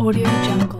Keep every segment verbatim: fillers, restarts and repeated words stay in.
Audio Jungle.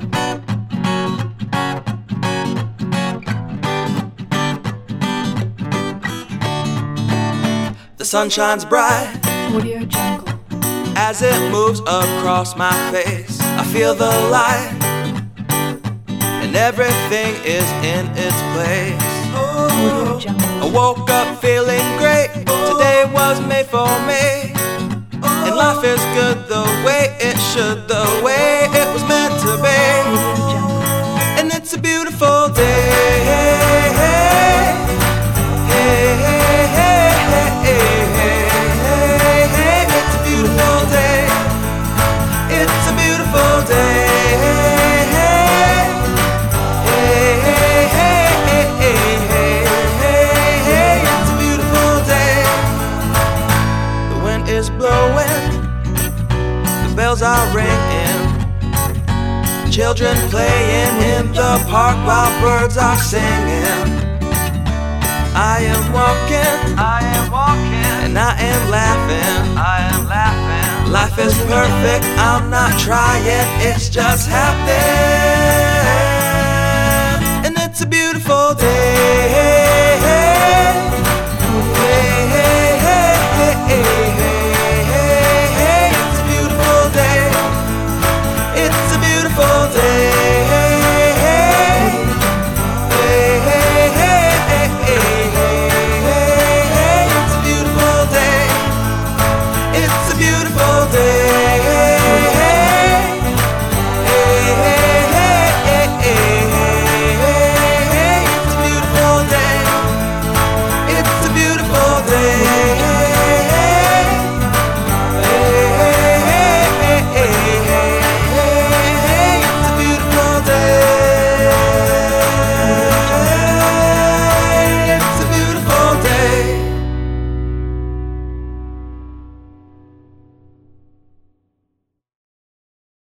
The sun shines bright Audio Jungle. as it moves across my face. I feel the light and everything is in its place. Audio Jungle. I woke up feeling great. Today was made for me, and life is good the way it should, the way it was meant to be. Audio Jungle. And it's a beautiful day. Hey, hey, hey, hey, hey, hey, hey. It's a beautiful day. It's a beautiful day. Hey, hey, hey, hey, hey, hey, hey. It's a beautiful day. The wind is blowing, the bells are ringing, children playing in the park while birds are singing. I am walking, I am walking, and I am laughing, I am laughing. Life is perfect, I'm not trying, it's just happening. And it's a beautiful day.